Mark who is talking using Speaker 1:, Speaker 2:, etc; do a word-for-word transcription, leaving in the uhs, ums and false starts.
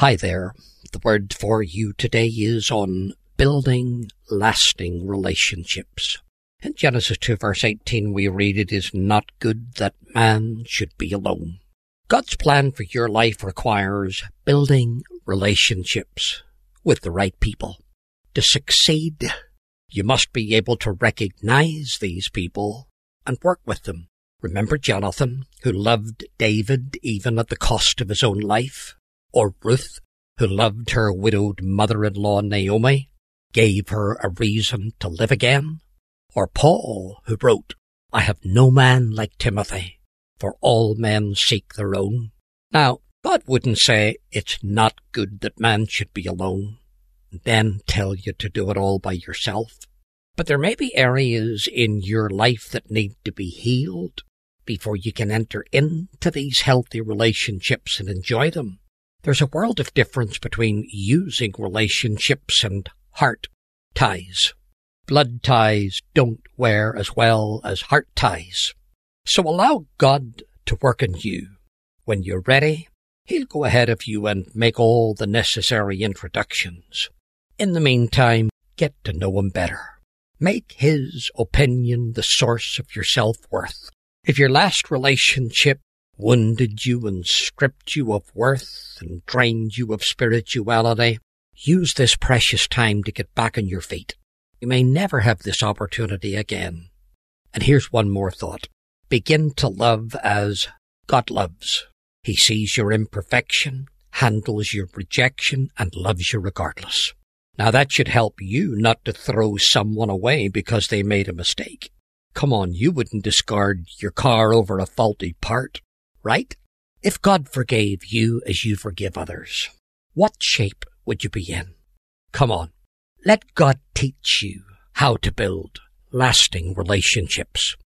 Speaker 1: Hi there. The word for you today is on building lasting relationships. In Genesis two verse eighteen we read, "It is not good that man should be alone." God's plan for your life requires building relationships with the right people. To succeed, you must be able to recognize these people and work with them. Remember Jonathan, who loved David even at the cost of his own life? Or Ruth, who loved her widowed mother-in-law Naomi, gave her a reason to live again? Or Paul, who wrote, "I have no man like Timothy, for all men seek their own." Now, God wouldn't say it's not good that man should be alone, and then tell you to do it all by yourself. But there may be areas in your life that need to be healed before you can enter into these healthy relationships and enjoy them. There's a world of difference between using relationships and heart ties. Blood ties don't wear as well as heart ties. So allow God to work in you. When you're ready, He'll go ahead of you and make all the necessary introductions. In the meantime, get to know Him better. Make His opinion the source of your self-worth. If your last relationship wounded you and stripped you of worth and drained you of spirituality, use this precious time to get back on your feet. You may never have this opportunity again. And here's one more thought. Begin to love as God loves. He sees your imperfection, handles your rejection, and loves you regardless. Now that should help you not to throw someone away because they made a mistake. Come on, you wouldn't discard your car over a faulty part, right? If God forgave you as you forgive others, what shape would you be in? Come on, let God teach you how to build lasting relationships.